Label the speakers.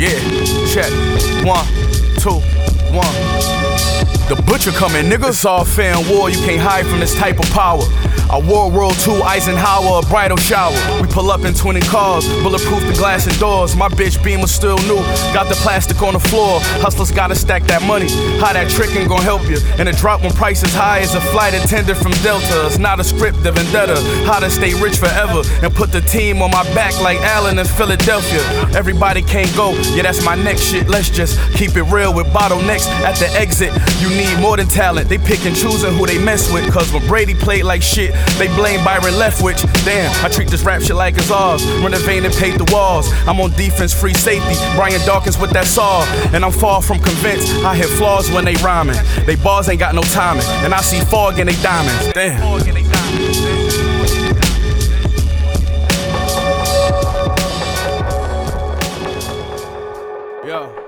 Speaker 1: Yeah, check. 1, 2, 1. The butcher coming, nigga. It's all fair and war, you can't hide from this type of power. I wore World II, Eisenhower, a bridal shower. We pull up in 20 cars, bulletproof the glass and doors. My bitch Beamer still new, got the plastic on the floor. Hustlers gotta stack that money, how that trickin' gon' help you. And a drop when price is high as a flight attendant from Delta. It's not a script, the vendetta, how to stay rich forever. And put the team on my back like Allen in Philadelphia. Everybody can't go, yeah that's my next shit. Let's just keep it real with bottlenecks at the exit. You need more than talent, they pick and choosing who they mess with. Cause when Brady played like shit, they blame Byron Leftwich. Damn, I treat this rap shit like it's ours. Renovate and paint the walls. I'm on defense, free safety. Brian Dawkins with that saw. And I'm far from convinced I hit flaws when they rhyming. They bars ain't got no timing. And I see fog in they diamonds. Damn. Yo.